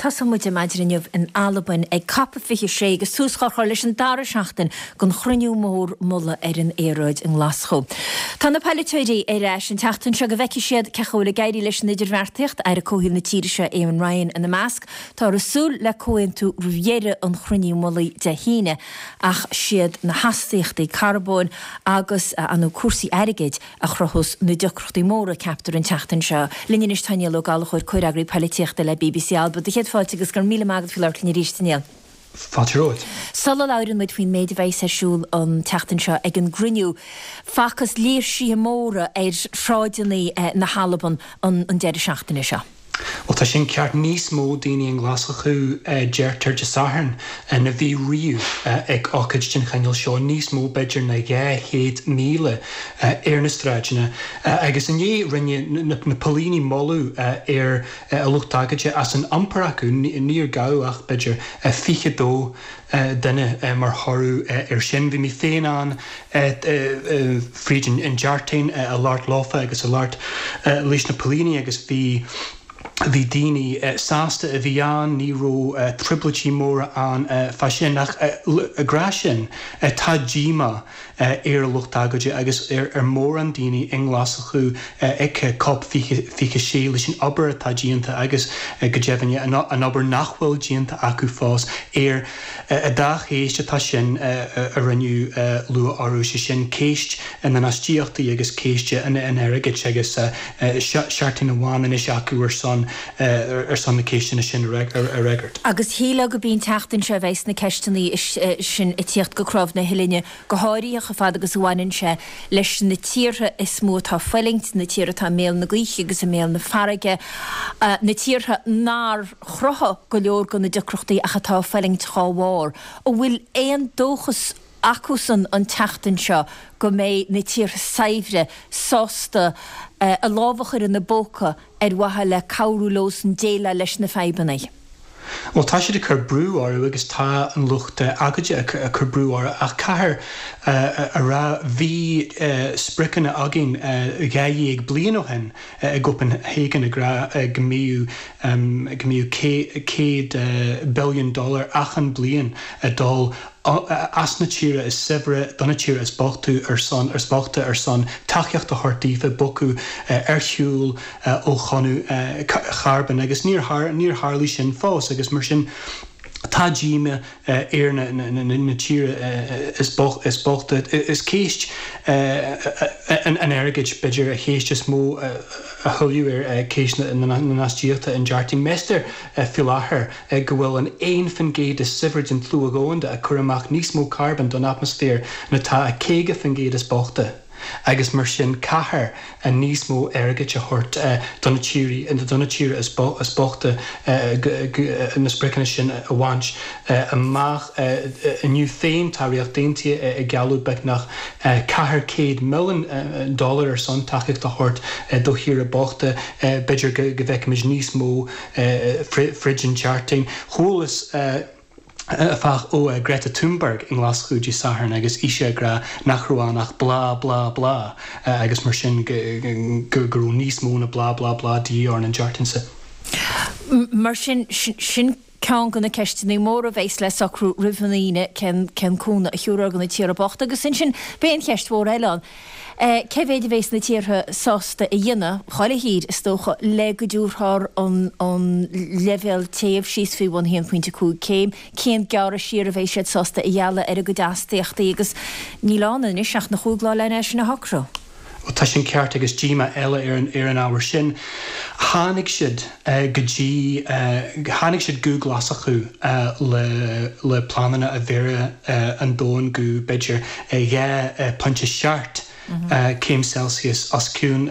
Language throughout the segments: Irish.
tasamúide maidirniuh in Alban ag cappa fiche sé agus túschaáir leis an dara seachtain gon chruniú mór mulla ar an éróid in Glasgow. Tá na peiliteoirí éis an teachtain se go bheici siad cechola gaiirí leis na idirmheartaíocht ar a cóhíil na tírise Éamonn Ryan in na measc, tá rasúl le cóin tú rihéire an chruniú mulla de híine ach siad na hastaíochtaí carbón agus anú cuasaí airigid a chrochus na deocrochtaí móra captar an teachtain seo. Linne is taine lo galachir coiragrí peiliteochta le BBC Alba, de héad fáilte agus gur míle mágad filar clíní rístanéal. Fáteróid. Sala láirin muid faoin méid bheith siúil an teachtain seo ag an gruniú. Facas lír si móra ar shráideannaí na Halaban an deidir seachtainna seo. Well, tá sin ceart níos mó daoine an Glasgow deirtar de saharn na bhí riú ag ácaid sin chainil seo níos mó beidir na 100,000 ar na stráidena. Agus in dhé rinne na políní molú ar a luchtágaide as an ampar acu níor gáach beidir 22 duine mar thorú ar sin bhí mi féin an frídin in deartain a láirt láfa agus a láirt leis na políní agus bhí daoine sásta a bhí an níró tripletí móra an fasin nach agrasin tá díma ar luchtágaide agus ar mór an daoine in Glasgow ag cop fiche sé leis sin obair tá díanta agus go deimhine an obair nachhfuil díanta acu fás ar a dachéiste tá sin a rinneú lua áú sin céist in an astíochtaí agus céiste in airigid agus seaartain amháin is acu ar son na céistena sin a regart. Agus híle go bíon teachtain se bheits na ceistanaí sin i tíocht go crómh na hilinne go háirí a fad agus bhhainn se leis na tíre is mó tá foilingt na tíre tá méal na gluiche agus a méal na farige na tíre ná chrotha go leor go na decrochtaí a chatá foilingt cháhhar ó bhfuil éon dóchas acusan an teachtain seo go méid na tír saimhre sásta a lábhachar in na bóca ar wathe le cabhrúlós an déile leis na feibanna. Well, tá siad a chur brú ára agus tá an luchta agaide a chur brú ára ach caithear a ra bhí spricanna agin gaíag blian ó hen a gopan hégan a gomíú $100 billion achan blian a dul as na tíre is sibbre donna tíre is bochtú ar spachta ar son tacheocht a hortífa bocu airsiúil ó chonú charban agus níor hárlí sin fós agus mar sin tá díime ar na tíre is bochta is céist an airigid beidir a chéist is mó a thuú ar céisna na nastíochta in dearting meister fi láthair go bhfuil an éon fan géad is sibrid in tlú agónda a chur amach níos mó carbon don atmosfér na tá a céige fan géad is bochta. Agus mar sin caithear a níos mó airigid a thuirt donna tíre is bochta na spricanna sin a bhaint amach aniu féin táíocht dainti a gealú beag nach $100 million ar son takeíocht a thuirt do hir a bochta beidir go bheic mis níos mó fridgin charting chulas fach ó Greta Thunberg in Glasgow dí saharn agus ise gra nachrúánach bla bla bla agus mar sin gurú níos móna bla bla bla dí ar an jartinsa. Mar sin cean gona ceistení mór a bhééis le sacrú rihaníine cen cúna a hiúra gona tíar a bocht agus sin béon cheist mhór eile. Ce bhéidir bhééis na tíortha sásta a dhéine chola híd is tócha le go dúrthar an level taobh síos fí 1.5 céim gearra siar a bhééis siad sásta a dheala ar a go deastaíochtaí agus ní lána is seach na chúglá lena sin na hacró. Tá sin ceart agus díma eile ar an áhar sin. Hánig siad go glasachu le planana a bhíre an dóin go beidir punte seart céim Celsius ascún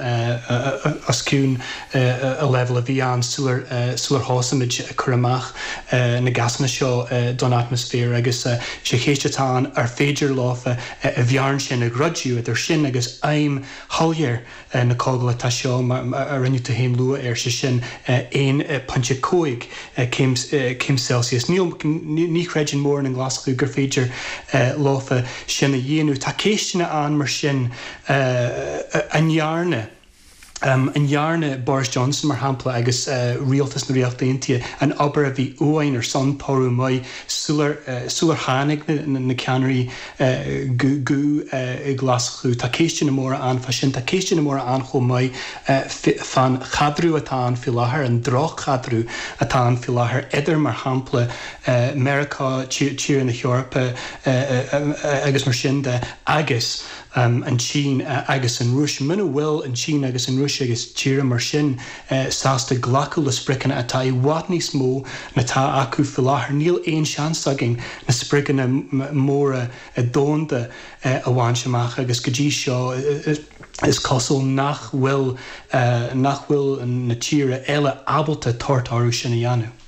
a level a bhí an súlar hásamid churamach na gasna seo don atmosfér agus sé chéistetá ar féidir láfa a bhearn sin a grudú idir sin agus aim halléir na cágla tá seo a rinne a héim lua ar se sin 1.5 céim Celsius. Ní chreidir mór an Glasgow gur féidir láfa sin a dhéanú tá céistena an mar sin anhearne An jaarne Boris Johnson mar hampla agus rialtas na rialtaintia an aber a bhí uain son porú mai súlar hánig na ceannarí gu glasú tá céiste na móra an fa sin tá céiste na móra an chó mai fan chadrú atá an fi láthair an droch chadrú atá an fi láthair idir mar hampla America tíir na Eorpa agus mar sin de agus an Chín agus an Rúis muna bhfuil an Chín agus an Rúis agus tíire mar sin sásta glacu le spricin atá I bhhat níos mó na tá acu fi láthair níl éon seansagin na spricin móra dónda a bhain semach agus go dtí seo is cosol nach bhfuil na tíre eile abalta tartarú sin a dhéanamh.